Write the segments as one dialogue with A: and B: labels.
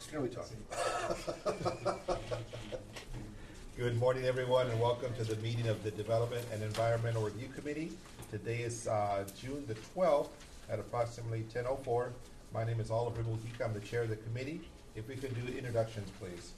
A: extremely tough.
B: Good morning, everyone, and welcome to the meeting of the Development and Environmental Review Committee. Today is June the 12th at approximately 10:04. My name is Oliver Mujica. I'm the chair of the committee. If we could do introductions, please.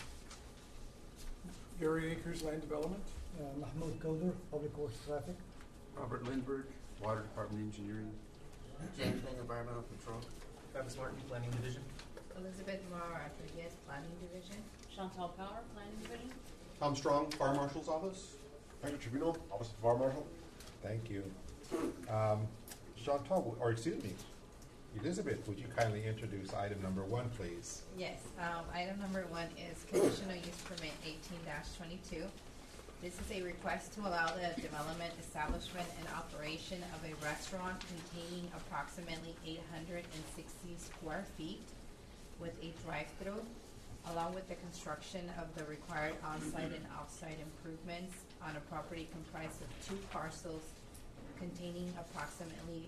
C: Gary Akers, Land Development.
D: Mahmoud Kauder, Public Works Traffic.
E: Robert Lindbergh, Water Department Engineering.
F: James Payne, Environmental Control.
G: Travis Martin, Planning Division.
H: Elizabeth Morrow Rodriguez, Planning Division. Chantal Power, Planning Division.
A: Tom Strong, Fire Marshal's Office. Frank Tribunal, Office of Fire Marshal.
B: Thank you. Chantal, or excuse me, Elizabeth, would you kindly introduce item number 1, please?
H: Yes, item number 1 is conditional use permit 18-22. This is a request to allow the development, establishment, and operation of a restaurant containing approximately 860 square feet with a drive-through, along with the construction of the required on-site and off-site improvements on a property comprised of 2 parcels containing approximately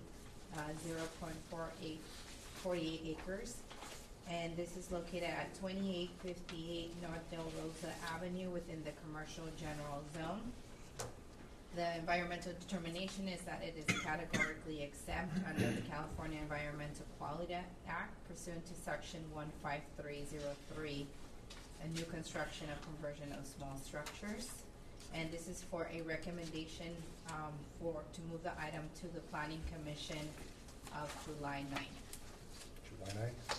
H: 0.48 acres. And this is located at 2858 North Del Rosa Avenue within the commercial general zone. The environmental determination is that it is categorically exempt under the California Environmental Quality Act pursuant to section 15303, a new construction or conversion of small structures. And this is for a recommendation to move the item to the Planning Commission of July 9th.
B: July 9th?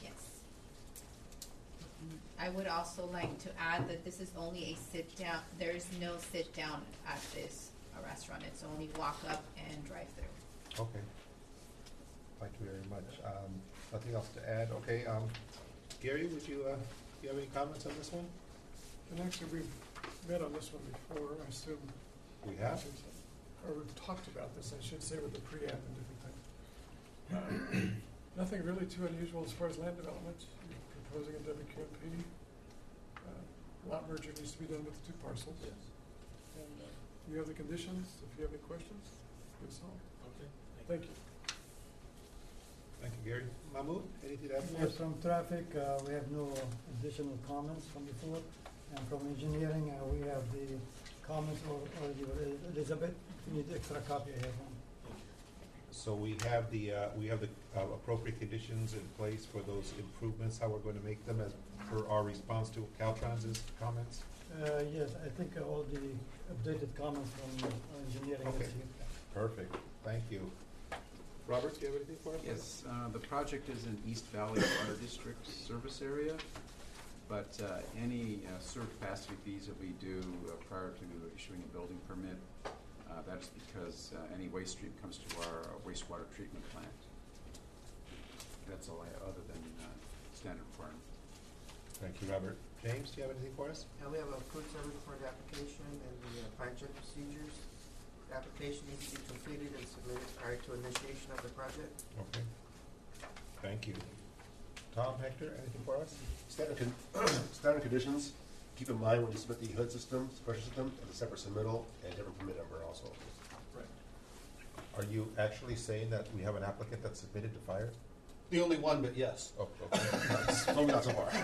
H: I would also like to add that this is only a sit-down. There is no sit-down at this restaurant. It's only walk-up and drive-through.
B: Okay. Thank you very much. Nothing else to add? Okay. Gary, would you have any comments on this one?
C: And actually, we've met on this one before, I assume.
B: We have?
C: Or we've talked about this, I should say, with the pre-app and different things. Nothing really too unusual as far as land development. Proposing a WQMP. Lot merger needs to be done with the 2 parcels.
G: Yes.
C: And you have the conditions. If you have any questions, give us all.
G: Okay.
C: Thank you.
B: Thank you, Gary. Mahmoud, anything to add for
D: Yes,
B: us?
D: from traffic, we have no additional comments from before. And from engineering, we have the comments already. Elizabeth, if you need extra copy, I have one.
B: So we have the appropriate conditions in place for those improvements, how we're going to make them as per our response to Caltrans's comments?
D: Yes, I think all the updated comments from engineering
B: Okay.
D: is here.
B: Perfect. Thank you. Robert, do you have anything for us?
E: Yes, the project is in East Valley Water District service area, but any sewer capacity fees that we do prior to issuing a building permit, that is because any waste stream comes to our wastewater treatment plant. That's all I have other than standard requirement.
B: Thank you, Robert. James, do you have anything for us?
F: We have approved summary for the application and the plan check procedures. The application needs to be completed and submitted prior to initiation of the project.
B: Okay. Thank you. Tom, Hector, anything for us?
A: Standard conditions. Keep in mind when you submit the HUD system, special system, it's a separate submittal and a different permit number also.
G: Right.
B: Are you actually saying that we have an applicant that submitted to fire?
G: The only one, but yes.
B: Oh, okay.
A: Maybe not so far.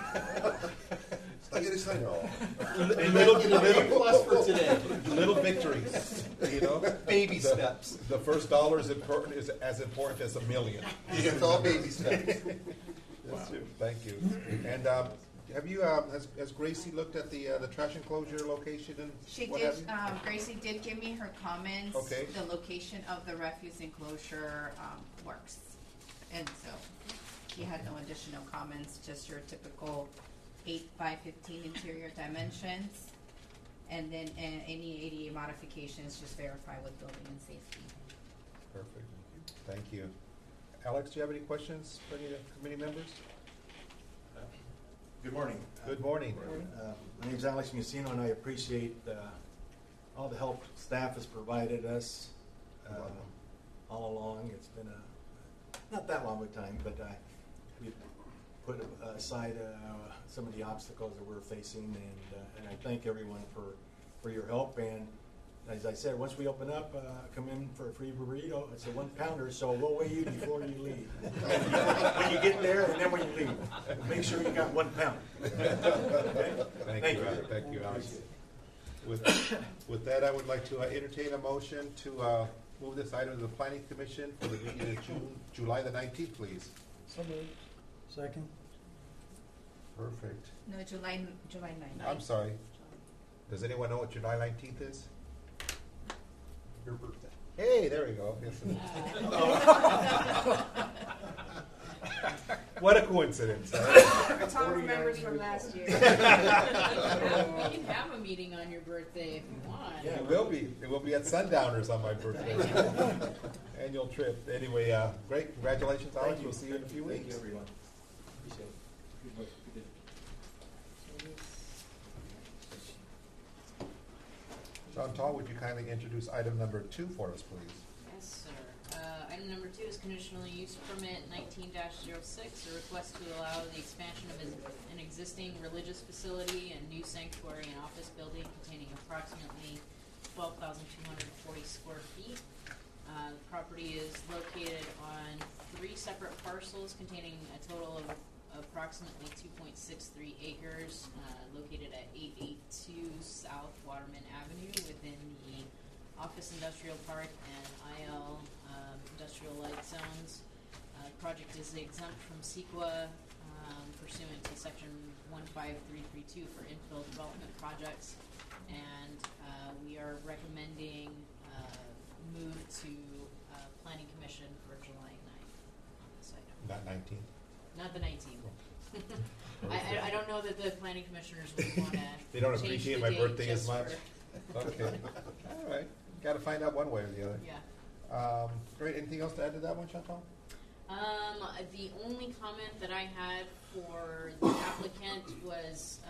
A: I get excited.
G: A little plus for today.
B: Little victories, you know?
G: Baby steps.
B: The first dollar is as important as $1 million.
G: It's all baby steps.
B: Wow. Thank you. And have you, has Gracie looked at the trash enclosure location and
H: She
B: what
H: did.
B: have you?
H: Gracie did give me her comments.
B: Okay.
H: The location of the refuse enclosure works, and so she had no additional comments. Just your typical 8x15 interior dimensions, and then any ADA modifications just verify with building and safety.
B: Perfect. Thank you. Alex, do you have any questions for any of the committee members?
I: Good morning.
B: Good morning.
I: My name is Alex Musino, and I appreciate all the help staff has provided us all along. It's been not that long of a time, but we put aside some of the obstacles that we're facing, and I thank everyone for your help. And As I said, once we open up, come in for a free burrito. It's a 1 pounder, so we'll weigh you before you leave. When you get there and then when you leave. Make sure you got 1 pound. Okay?
B: Thank you, thank you, Alex. With that, I would like to entertain a motion to move this item to the Planning Commission for the meeting of July the 19th, please.
C: So moved.
D: Second?
B: Perfect.
H: No, July 9th.
B: I'm sorry. Does anyone know what July 19th is?
G: Your birthday.
B: Hey, there we go. Yes, it is. What a coincidence.
J: Tom remembers from last year. You can have a meeting on your birthday if you want.
B: Yeah, it will be. It will be at Sundowners on my birthday. Annual trip. Anyway, great. Congratulations, Alex.
I: Thank you.
B: We'll see you in a few
I: Thank
B: weeks.
I: you, everyone. Appreciate it. Good work. You did.
B: Chantal, would you kindly introduce item number 2 for us, please?
J: Yes, sir. Item number 2 is conditional use permit 19-06, a request to allow the expansion of an existing religious facility and new sanctuary and office building containing approximately 12,240 square feet. The property is located on 3 separate parcels containing a total of approximately 2.63 acres, located at 882 South Waterman Avenue within the Office Industrial Park and IL Industrial Light Zones. Project is exempt from CEQA pursuant to Section 15332 for infill development projects, and we are recommending move to Planning Commission for July 9th on this item.
B: Not 19th.
J: Not the 19th. I don't know that the planning commissioners would want to.
B: They don't appreciate my birthday as much.
J: For,
B: Okay. All right. Got to find out one way or the other.
J: yeah.
B: Great. Anything else to add to that one, Chantal?
J: The only comment that I had for the applicant was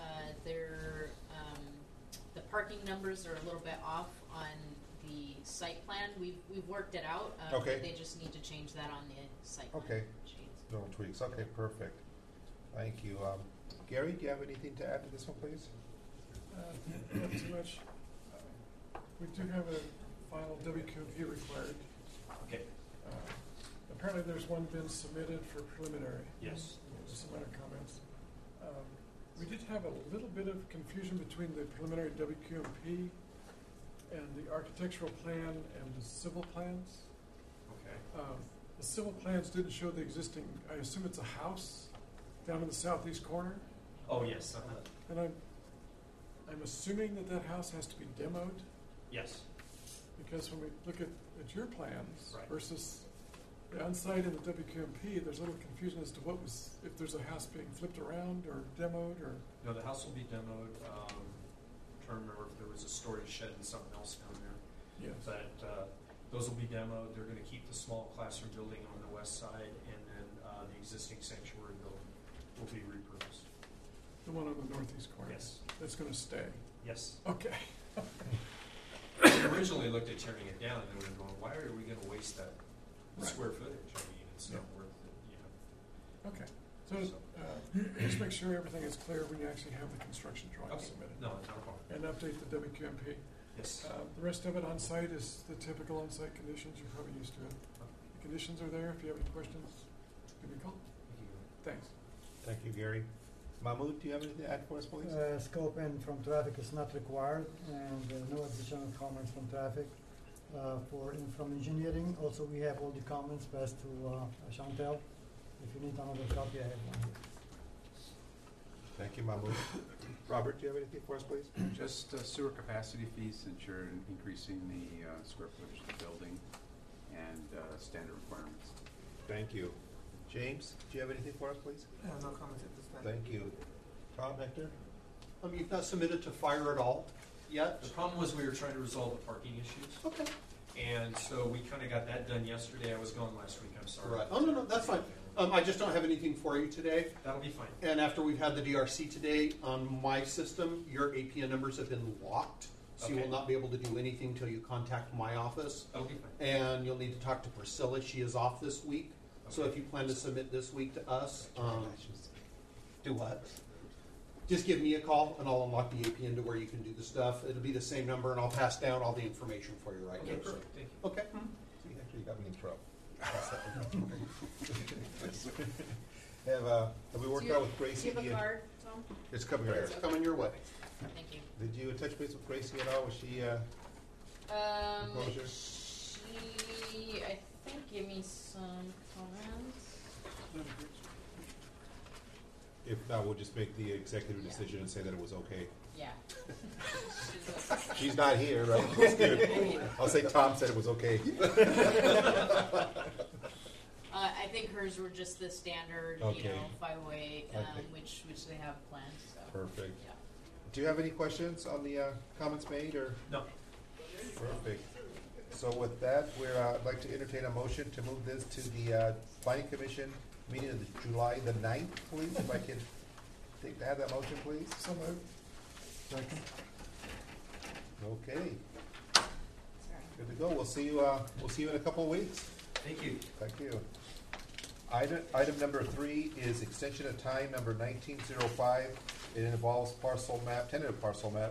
J: the parking numbers are a little bit off on the site plan. We've worked it out.
B: Okay.
J: But they just need to change that on the site plan.
B: Okay.
J: sheets.
B: Little tweaks. Okay, perfect. Thank you. Gary, do you have anything to add to this one, please?
C: Not too much. We do have a final WQP required.
G: Okay.
C: Apparently there's one been submitted for preliminary.
G: Yes.
C: Just some other comments. We did have a little bit of confusion between the preliminary WQP and the architectural plan and the civil plans.
G: Okay.
C: The civil plans didn't show the existing, I assume it's a house down in the southeast corner.
G: Oh, yes.
C: And I'm assuming that house has to be demoed,
G: Yes.
C: because when we look at your plans
G: Right.
C: versus the on-site and the WQMP, there's a little confusion as to if there's a house being flipped around or demoed or.
K: No, the house will be demoed. Trying to remember if there was a storage shed and something else down there.
C: Yes.
K: But those will be demoed. They're going to keep the small classroom building on the west side, and then the existing sanctuary building will be repurposed.
C: The one on the northeast corner?
K: Yes.
C: That's going to stay?
K: Yes.
C: Okay.
K: We originally looked at tearing it down, and then we were going, why are we going to waste that
C: Right.
K: square footage? I mean, it's not
C: Yeah.
K: worth it, you know.
C: Okay. So just make sure everything is clear when you actually have the construction drawings
K: Okay.
C: submitted.
K: No, not a problem.
C: And update the WQMP.
K: Yes.
C: The rest of it on site is the typical on-site conditions. You're probably used to it. The conditions are there. If you have any questions, give me a call. Thanks.
B: Thank you, Gary. Mahmood, do you have anything to add for us, please?
D: Scope in from traffic is not required, and no additional comments from traffic. From engineering, also we have all the comments passed to Chantel. If you need another copy, I have one here.
B: Thank you, Mahmood. Robert, do you have anything for us, please?
E: Just sewer capacity fees, since you're increasing the square footage of the building and standard requirements.
B: Thank you. James, do you have anything for us, please?
F: No comments at this time.
B: Thank you. Tom, Hector?
G: You've not submitted to fire at all yet?
K: The problem was we were trying to resolve the parking issues.
G: Okay.
K: And so we kind of got that done yesterday. I was gone last week. I'm sorry.
G: Right. Oh, no, that's fine. I just don't have anything for you today.
K: That'll be fine.
G: And after we've had the DRC today, on my system, your APN numbers have been locked. So you
K: Okay.
G: will not be able to do anything until you contact my office.
K: That'll be fine.
G: And you'll need to talk to Priscilla. She is off this week. So
K: Okay.
G: if you plan to submit this week to us, do what? just give me a call and I'll unlock the APN to where you can do the stuff. It'll be the same number and I'll pass down all the information for you right
K: Okay,
G: now.
K: perfect, thank you.
G: Okay.
B: See, actually, you got me in trouble. Have we worked out with Gracie?
J: Do you have a card, Tom?
B: It's coming right
G: It's
B: here.
G: coming your way.
J: Thank you.
B: Did you touch base with Gracie at all? Was she, Closure?
J: She, I think, gave me some comments.
B: if not, we'll just make the executive decision and say that it was okay.
J: Yeah.
B: She's not here, right? That's good. I'll say Tom said it was okay.
J: I think hers were just the standard,
B: Okay.
J: you know, 508,
B: Okay.
J: which they have planned, so.
B: Perfect.
J: Yeah.
B: Do you have any questions on the comments made, or?
K: No.
B: Perfect. So with that, I'd like to entertain a motion to move this to the Planning Commission meeting of the July the 9th, please, if I can have that motion, please.
C: So moved. Second.
B: Okay,
J: Sorry.
B: good to go. We'll see you in a couple of weeks.
K: Thank you.
B: Thank you. Item number 3 is extension of time number 1905. It involves tentative parcel map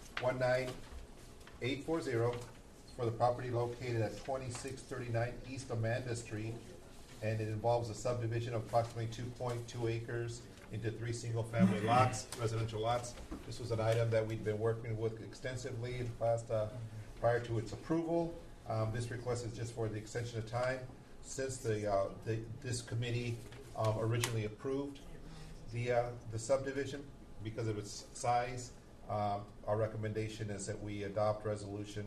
B: 19840 for the property located at 2639 East Amanda Street, and it involves a subdivision of approximately 2.2 acres into 3 single-family lots, residential lots. This was an item that we'd been working with extensively in the past, prior to its approval. This request is just for the extension of time. Since this committee originally approved the subdivision because of its size, our recommendation is that we adopt resolution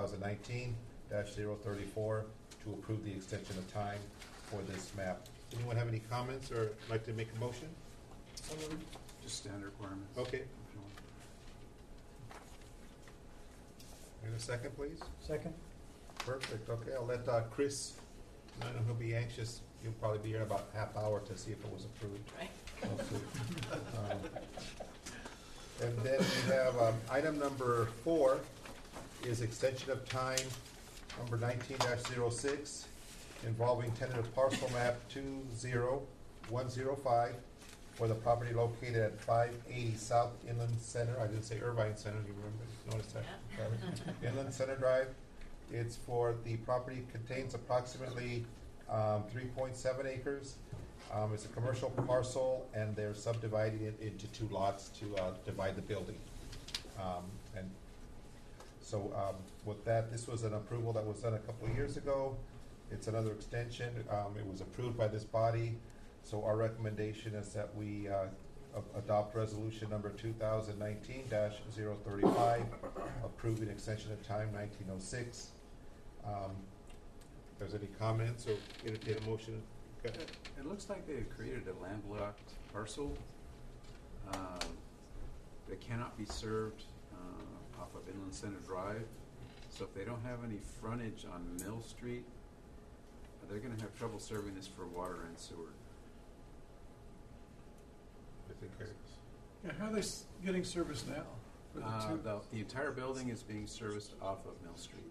B: 2019-034 to approve the extension of time for this map. Anyone have any comments or like to make a motion?
C: So moved.
E: Just standard requirements.
B: Okay. In a second, please.
D: Second?
B: Perfect. Okay, I'll let Chris, I know he'll be anxious. He'll probably be here in about a half hour to see if it was approved.
J: Right.
B: And then we have item number 4 is extension of time number 19-06 involving tentative parcel map 20105 for the property located at 580 South Inland Center. I didn't say Irvine Center. You remember? Notice that?
J: Yeah.
B: Inland Center Drive. It's for the property contains approximately 3.7 acres. It's a commercial parcel, and they're subdividing it into 2 lots to divide the building. And so with that, this was an approval that was done a couple of years ago. It's another extension. It was approved by this body. So our recommendation is that we adopt resolution number 2019-035, approving extension of time 1906. If there's any comments or entertain a motion. Go ahead.
E: It looks like they created a landlocked parcel that cannot be served off of Inland Center Drive. So if they don't have any frontage on Mill Street, they're going to have trouble serving this for water and sewer.
B: I think
C: Yeah, how are they getting service now? For the two?
E: The entire building is being serviced off of Mill Street.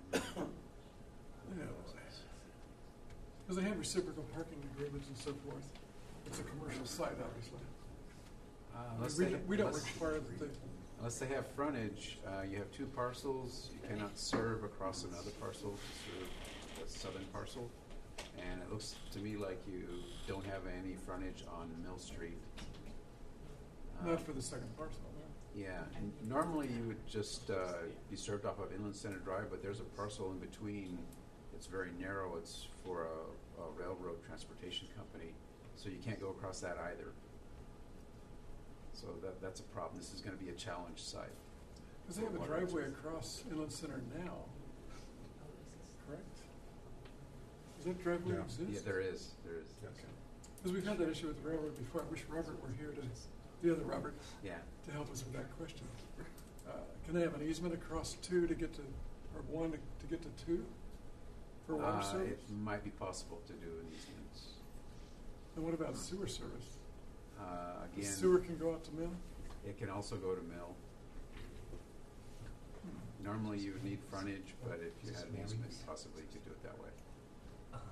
C: Because they have reciprocal parking agreements and so forth. It's a commercial site, obviously. We don't require that they.
E: Unless they have frontage, you have 2 parcels. You cannot serve across another parcel to serve the southern parcel. And it looks to me like you don't have any frontage on Mill Street.
C: Not for the second parcel, no.
E: Yeah, and normally you would just be served off of Inland Center Drive, but there's a parcel in between. It's very narrow. It's for a railroad transportation company, so you can't go across that either. So that's a problem. This is going to be a challenge site.
C: Because they have a driveway across Inland Center now, correct? Does that driveway
B: Yeah.
C: exist?
E: Yeah, there is.
C: Because we've had that issue with the railroad before. I wish Robert were here the other Robert,
E: Yeah.
C: to help us with that question. Can they have an easement across 2 to get to, or 1 to get to 2 for water service?
E: It might be possible to do an easement.
C: And what about sewer service? The
E: Again,
C: sewer can go out to Mill?
E: it can also go to Mill. Normally you would need frontage, but if you had an easement, possibly you could do it that way.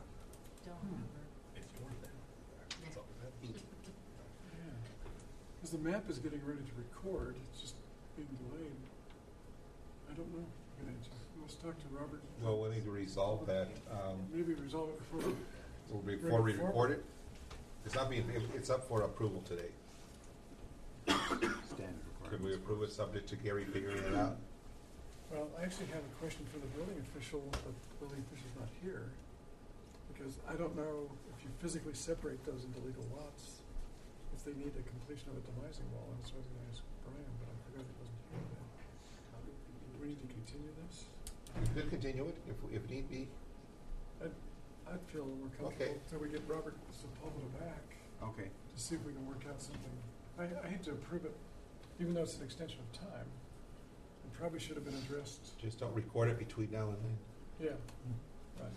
J: Don't remember.
C: Because the map is getting ready to record, it's just being delayed. I don't know. Good answer. Let's talk to Robert.
B: Well, we need to resolve that,
C: Maybe resolve it before.
B: before we record it. It's not being, it's up for approval today.
E: Standard
B: Could we
E: requirements.
B: approve it subject to Gary figuring it out?
C: Well, I actually have a question for the building official, but the building official's not here. Because I don't know if you physically separate those into legal lots, if they need a completion of a demising wall. And so I was going to ask Brian, but I forgot he wasn't here then. Do we need to continue this?
B: We could continue it if need be.
C: I'd feel more
B: Okay.
C: comfortable until we get Robert Sepulveda back
E: Okay.
C: to see if we can work out something. I hate to approve it, even though it's an extension of time. It probably should have been addressed.
B: Just don't record it between now and then.
C: Yeah, right.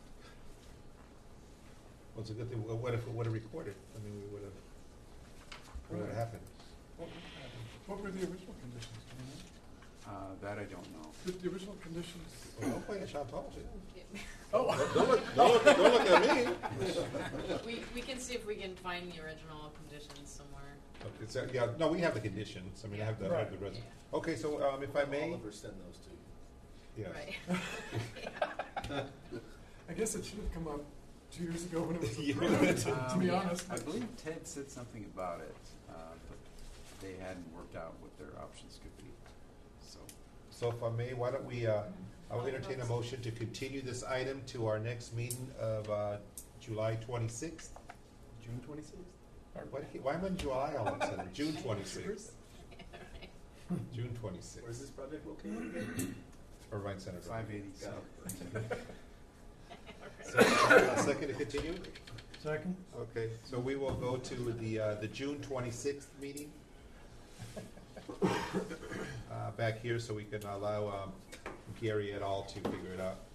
B: Well, it's a good thing. Well, what if it would have recorded? I mean, we would have. What would have happened?
C: What happened? What were the original conditions? Do you know?
E: That I don't know.
C: The original conditions.
B: Well, don't point at Chantal.
C: Oh.
B: Don't look at me.
J: We can see if we can find the original conditions somewhere.
B: Okay, yeah, no, we have the conditions. I mean, I have the,
C: Right.
B: res- Okay, so if I may.
A: Oliver send those to you.
B: Yes.
J: Right.
C: I guess it should have come up 2 years ago when it was
B: Yeah.
C: approved, to be
J: Yeah.
C: honest.
E: I believe Ted said something about it, but they hadn't worked out what their options could be.
B: So if I may, why don't we, I'll entertain a motion to continue this item to our next meeting of July 26th.
A: June 26th?
B: Why am I in July all of a sudden? June 26th. June 26th.
A: Where's this project located?
B: Irvine Center.
E: 580 South.
B: Second to continue?
D: Second?
B: Okay, so we will go to the June 26th meeting. Back here so we can allow Gary et al. To figure it out.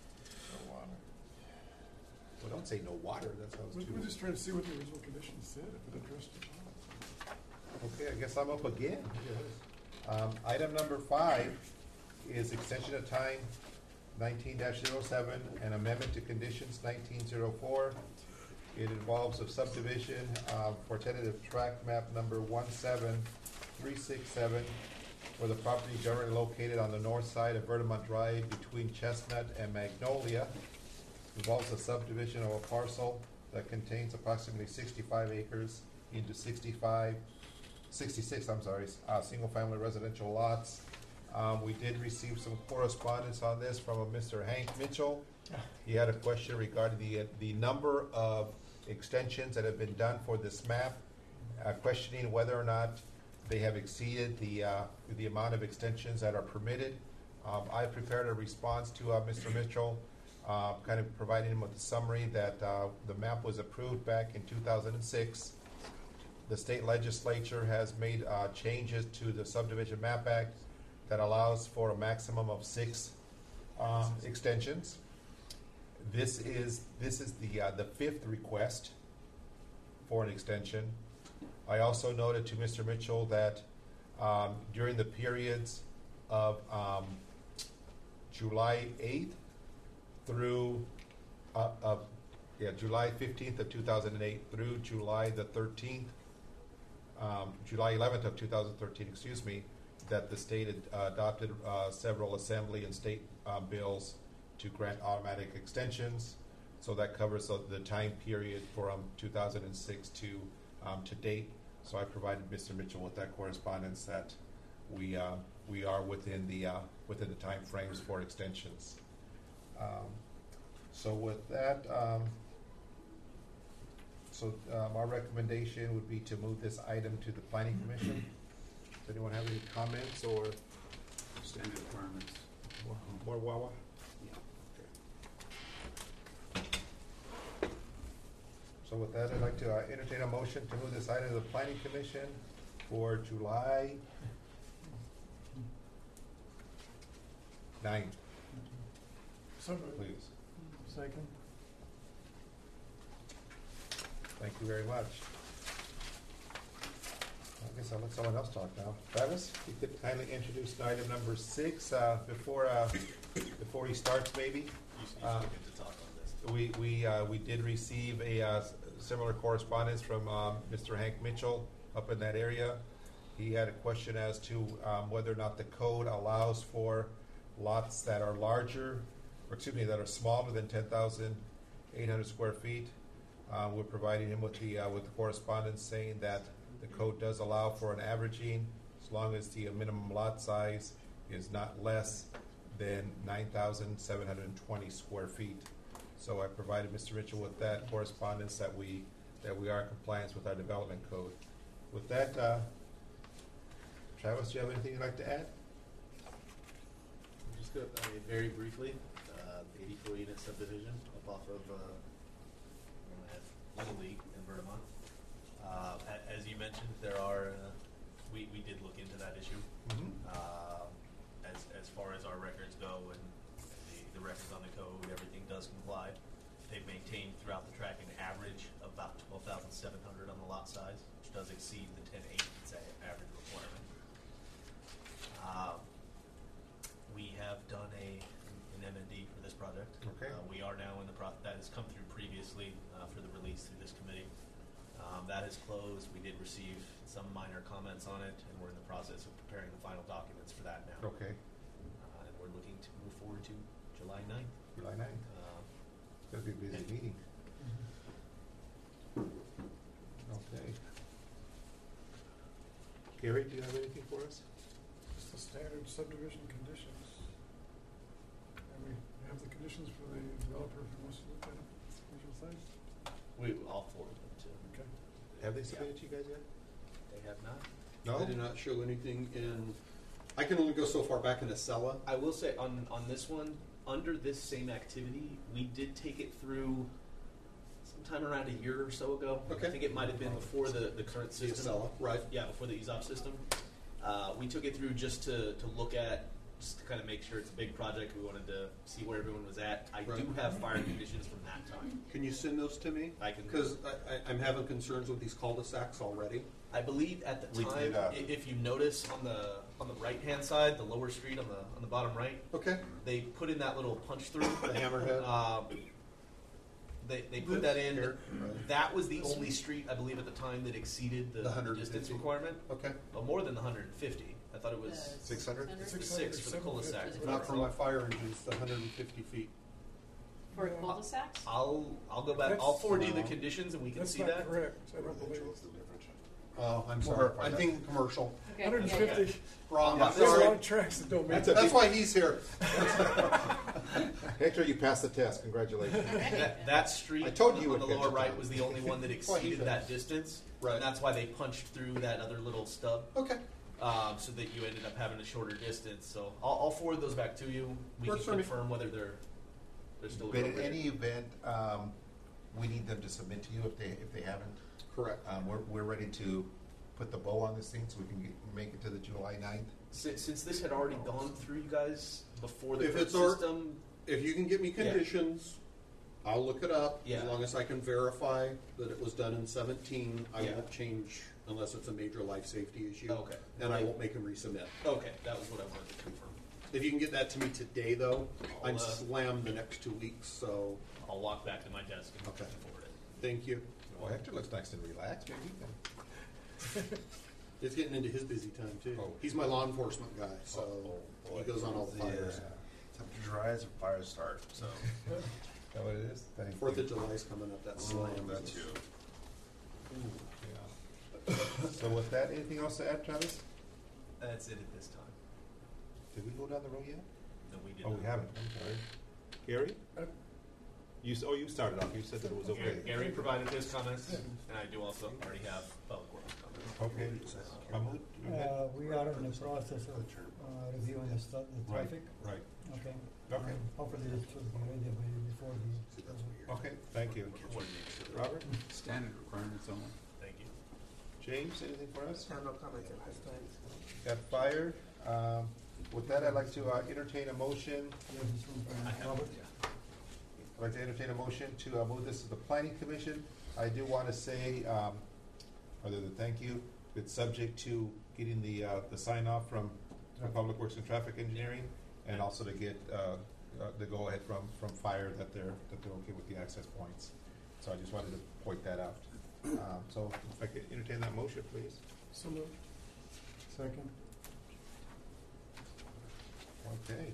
B: Well, don't say no water, that sounds too.
C: We're just trying to see what the original conditions said, if it addressed it or not.
B: Okay, I guess I'm up again. Item number 5 is extension of time 19-07 and amendment to conditions 1904. It involves a subdivision for tentative tract map number 17367 for the property generally located on the north side of Verdamont Drive between Chestnut and Magnolia. Involves a subdivision of a parcel that contains approximately 65 acres into 66 single-family residential lots. We did receive some correspondence on this from a Mr. Hank Mitchell. He had a question regarding the number of extensions that have been done for this map, questioning whether or not they have exceeded the amount of extensions that are permitted. I prepared a response to Mr. Mitchell, kind of providing him with a summary that the map was approved back in 2006. The state legislature has made changes to the Subdivision Map Act that allows for a maximum of 6 extensions. This is the 5th request for an extension. I also noted to Mr. Mitchell that during the periods of July 8th through July 15th of 2008 through July the 13th, July 11th of 2013, excuse me, that the state had adopted several assembly and state bills to grant automatic extensions. So that covers the time period from 2006 to date. So I provided Mr. Mitchell with that correspondence that we are within the time frames for extensions. So with that, our recommendation would be to move this item to the Planning Commission. Does anyone have any comments or
E: Standard requirements.
B: more Wawa?
E: Yeah.
B: So with that, I'd like to entertain a motion to move this item to the Planning Commission for July 9th,
C: So moved.
B: please.
D: Second?
B: Thank you very much. I guess I'll let someone else talk now. Travis, you could kindly introduce item number 6 before he starts, maybe. We did receive a similar correspondence from Mr. Hank Mitchell up in that area. He had a question as to whether or not the code allows for lots that are larger, or excuse me, that are smaller than 10,800 square feet. We're providing him with the correspondence saying that the code does allow for an averaging as long as the minimum lot size is not less than 9,720 square feet. So I provided Mr. Mitchell with that correspondence that we are in compliance with our development code. With that, Travis, do you have anything you'd like to add?
L: Just go, very briefly, 84 unit subdivision up off of Little League in Vermont. As you mentioned, there are we did look into that issue.
B: Mm-hmm.
L: As far as our records go and the records on the code, everything does comply. They've maintained throughout the track an average of about 12,700 on the lot size, which does exceed the 10.8 average requirement. We have done an M&D for this project.
B: Okay.
L: We are now in the that has come through previously for the release through this committee. That is closed. We did receive some minor comments on it, and we're in the process of preparing the final documents for that now.
B: Okay.
L: And we're looking to move forward to July 9th.
B: July 9th. It's going to be a busy meeting. Okay. Gary, do you have anything for us?
C: Just the standard subdivision conditions. And we have the conditions for the developer who wants to look at it, visual size.
L: All four of them too.
C: Okay.
B: Have they submitted to you guys yet?
L: They have not.
B: No?
G: I did not show anything in, I can only go so far back in Acela.
L: I will say on this one, under this same activity, we did take it through sometime around a year or so ago.
G: Okay.
L: I think it might have been before the current
G: The
L: system.
G: Acela, right.
L: Yeah, before the ESOP system. We took it through just to look at, just to kind of make sure it's a big project. We wanted to see where everyone was at. I do
G: Right.
L: have fire conditions from that time.
G: Can you send those to me?
L: I can.
G: Because I'm having concerns with these cul-de-sacs already.
L: I believe at the
B: We
L: time,
B: did,
L: if you notice on the right hand side, the lower street on the bottom right,
G: Okay.
L: they put in that little punch through.
G: The hammerhead.
L: They put that in.
G: Here, right.
L: That was the only street I believe at the time that exceeded the
G: 150.
L: distance requirement.
G: Okay.
L: Well, more than the 150. I thought it was
B: 600?
L: 6 for the cul-de-sac.
G: Not for my fire engines, the 150 feet.
J: For cul-de-sacs?
L: I'll go back.
C: That's-
L: I'll forward you the conditions and we can
C: That's
L: see
C: not
L: that.
C: correct, I don't believe.
G: Oh, I'm
B: We'll
G: sorry.
B: verify
G: I'm
B: that.
G: thinking commercial.
J: Okay.
C: 150,
G: Wrong.
B: Yeah.
G: I'm
C: they're
G: sorry.
C: wrong tracks that don't make.
G: That's why he's here.
B: Hector, you passed the test. Congratulations.
L: That street
G: I told you
L: on the
G: it would
L: lower
G: catch
L: right
G: on.
L: was the only one that
G: Why he
L: exceeded that distance.
G: Right.
L: And that's why they punched through that other little stub.
G: Okay.
L: So that you ended up having a shorter distance. So I'll forward those back to you. We
G: Works
L: can
G: for me.
L: confirm whether they're still
B: But in
L: appropriate.
B: any event, we need them to submit to you if they haven't.
G: Correct.
B: We're ready to put the bow on this thing so we can make it to the July 9th.
L: Since this had already gone through you guys before the
G: If
L: current
G: it's our-
L: system,
G: If you can get me conditions, I'll look it up.
L: Yeah.
G: As long as I can verify that it was done in 17, I
L: Yeah.
G: won't change unless it's a major life safety issue.
L: Okay.
G: And I won't make him resubmit.
L: okay, that was what I wanted to confirm.
G: If you can get that to me today, though, I'm
L: I'll,
G: slammed the next 2 weeks, so
L: I'll walk back to my desk and
G: Okay.
L: forward it.
G: thank you.
B: Well, Hector looks nice and relaxed.
G: It's getting into his busy time, too.
B: Oh.
G: He's my law enforcement guy, so he goes on all the fires.
M: Temperature rise and fires start, so.
B: Is that what it is? Thank
G: 4th
B: you.
G: of July's coming up, that's slam.
M: That too.
B: Yeah. So with that, anything else to add, Travis?
L: That's it at this time.
B: Did we go down the road yet?
L: No, we did
B: Oh,
L: not.
B: we haven't. I'm sorry. Gary?
C: Uh,
B: You started off. You said that it was okay.
L: Gary provided his comments, and I do also already have public works comments.
B: Okay. Mahmood? you had-
D: We are in the process of reviewing the traffic.
B: Right.
D: Okay.
B: Okay.
D: Hopefully it should be ready before the.
B: Okay, thank you. Robert?
E: Standard requirements only.
L: Thank you.
B: James, anything for us?
F: I have no comments at this time.
B: Got fired. With that, I'd like to entertain a motion.
L: I have,
D: Robert?
L: yeah.
B: I'd like to entertain a motion to move this to the Planning Commission. I do want to say, other than thank you, it's subject to getting the sign off from Public Works and Traffic Engineering, and also to get the go ahead from Fire that they're okay with the access points. So I just wanted to point that out. So if I could entertain that motion, please.
C: So moved.
D: Second.
B: Okay.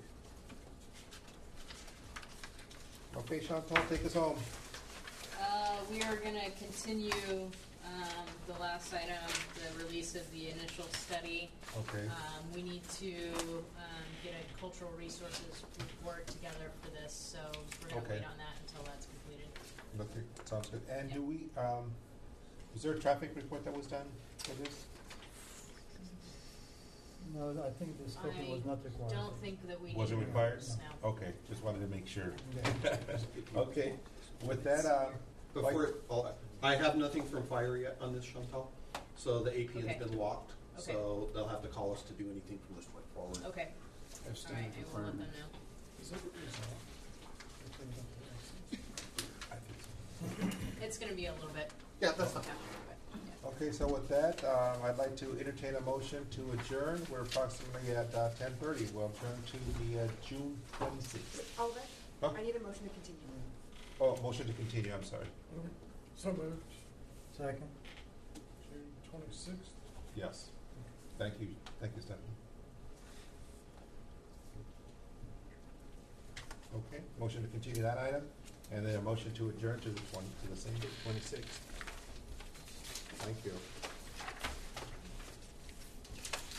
B: Okay, Chantal, take us home.
J: We are gonna continue, the last item, the release of the initial study.
B: Okay.
J: We need to, get a cultural resources report together for this, so we're gonna
B: Okay.
J: wait on that until that's completed.
B: Okay, sounds good. And
J: Yeah.
B: do we, was there a traffic report that was done for this?
D: No, I think the study was not required.
J: Don't think that we need.
B: Wasn't required?
J: No.
B: Okay, just wanted to make sure.
D: Yeah.
B: Okay, with that,
G: Before, I have nothing from fire yet on this, Chantal. So the AP
J: Okay.
G: has been locked,
J: Okay.
G: so they'll have to call us to do anything from this point forward.
J: Okay,
E: I've
J: alright, I will let them know.
C: Is it resolved?
B: I think so.
J: It's gonna be a little bit.
G: Yeah, that's fine.
J: but, yeah.
B: Okay, so with that, I'd like to entertain a motion to adjourn. We're approximately at 10:30. We'll adjourn to the June 26th.
N: Alder,
B: Huh?
N: I need a motion to continue.
B: Oh, motion to continue, I'm sorry.
C: So moved.
D: Second.
C: June 26th.
B: Yes. Thank you, Stephanie. Okay, motion to continue that item, and then a motion to adjourn to the same 26th. Thank you.